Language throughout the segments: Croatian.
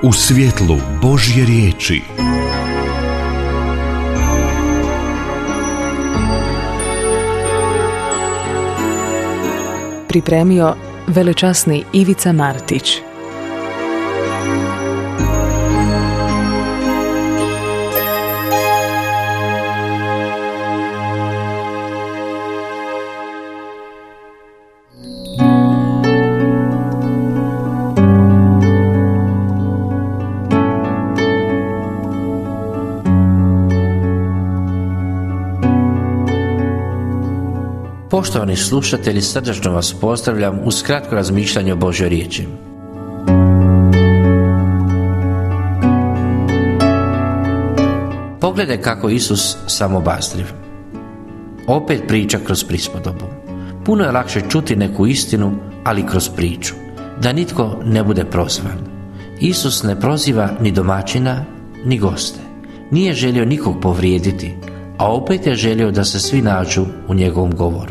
u svjetlu Božje riječi. Pripremio velečasni Ivica Martić. Poštovani slušatelji, srdačno vas pozdravljam uz kratko razmišljanje o Božjoj riječi. Pogledaj kako Isus samobazriv. Opet priča kroz prispodobu. Puno je lakše čuti neku istinu, ali kroz priču, da nitko ne bude prozvan. Isus ne proziva ni domaćina, ni goste. Nije želio nikog povrijediti, a opet je želio da se svi nađu u njegovom govoru.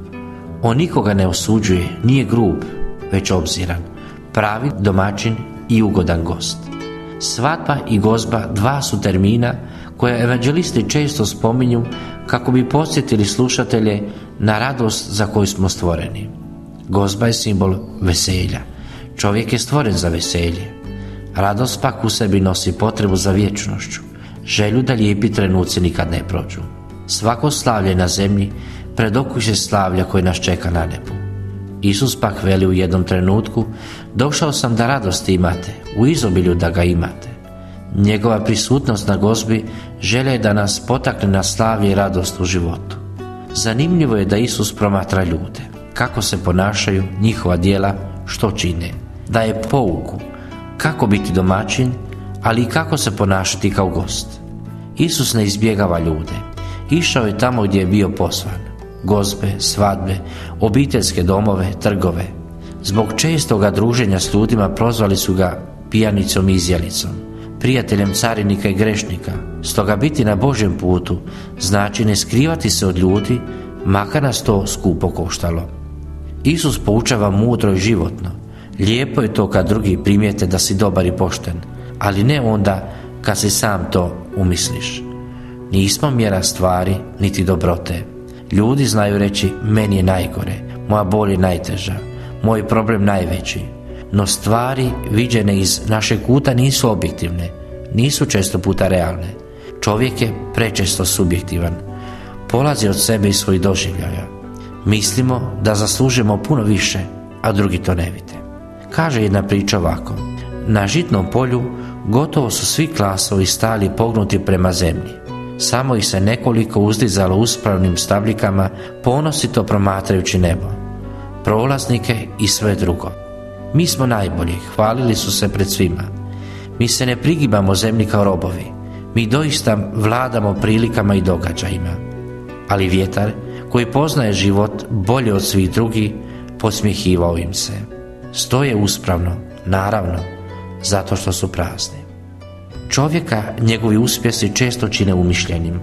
On nikoga ne osuđuje, nije grub, već obziran, pravi domaćin i ugodan gost. Svadba i gozba dva su termina koje evanđelisti često spominju kako bi podsjetili slušatelje na radost za koju smo stvoreni. Gozba je simbol veselja. Čovjek je stvoren za veselje. Radost pak u sebi nosi potrebu za vječnošću, želju da lijepi trenuci nikad ne prođu. Svako slavlje na zemlji predokuće slavlja koje nas čeka na nebu. Isus pak veli u jednom trenutku: došao sam da radosti imate, u izobilju da ga imate. Njegova prisutnost na gozbi želja je da nas potakne na slavlje i radost u životu. Zanimljivo je da Isus promatra ljude, kako se ponašaju, njihova djela, što čine. Daje pouku kako biti domaćin, ali i kako se ponašati kao gost. Isus ne izbjegava ljude. Išao je tamo gdje je bio poslan. Gozbe, svadbe, obiteljske domove, trgove. Zbog čestoga druženja s ljudima prozvali su ga pijanicom i izjalicom, prijateljem carinika i grešnika. Stoga biti na Božjem putu znači ne skrivati se od ljudi, makar nas to skupo koštalo. Isus poučava mudro i životno. Lijepo je to kad drugi primijete da si dobar i pošten, ali ne onda kad si sam to umisliš. Nismo mjera stvari niti dobrote. Ljudi znaju reći: meni je najgore, moja bol je najteža, moj problem najveći. No stvari viđene iz našeg kuta nisu objektivne, nisu često puta realne. Čovjek je prečesto subjektivan, polazi od sebe i svojih doživljaja. Mislimo da zaslužimo puno više, a drugi to ne vide. Kaže jedna priča ovako: na žitnom polju gotovo su svi klasovi stali pognuti prema zemlji. Samo ih se nekoliko uzdizalo uspravnim stabljikama, ponosito promatrajući nebo, prolaznike i sve drugo. Mi smo najbolji, hvalili su se pred svima. Mi se ne prigibamo zemlji kao robovi. Mi doista vladamo prilikama i događajima. Ali vjetar, koji poznaje život bolje od svih drugih, podsmjehivao im se. Stoje uspravno, naravno, zato što su prazni. Čovjeka njegovi uspjesi često čine umišljenim.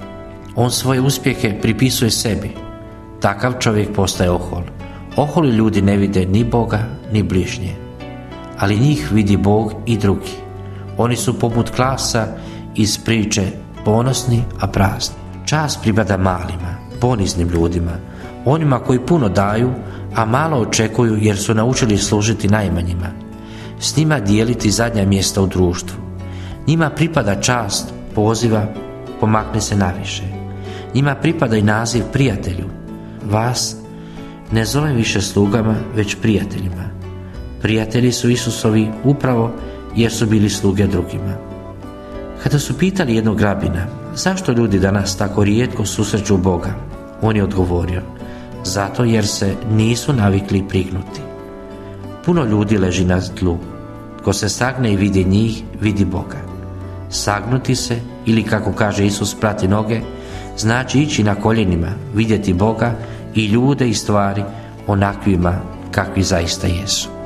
On svoje uspjehe pripisuje sebi. Takav čovjek postaje ohol. Oholi ljudi ne vide ni Boga ni bližnje. Ali njih vidi Bog i drugi. Oni su poput klasa iz priče, ponosni a prazni. Čast pripada malima, poniznim ljudima, onima koji puno daju, a malo očekuju jer su naučili služiti najmanjima. S njima dijeliti zadnja mjesta u društvu. Njima pripada čast poziva pomakni se naviše. Njima pripada i naziv prijatelju. Vas ne zovem više slugama, već prijateljima. Prijatelji su Isusovi upravo jer su bili sluge drugima. Kada su pitali jednog rabina: zašto ljudi danas tako rijetko susreću Boga? On je odgovorio: zato jer se nisu navikli prignuti. Puno ljudi leži na tlu. Ko se sagne i vidi njih, vidi Boga. Sagnuti se, ili kako kaže Isus, prati noge, znači ići na koljenima, vidjeti Boga i ljude i stvari onakvima kakvi zaista jesu.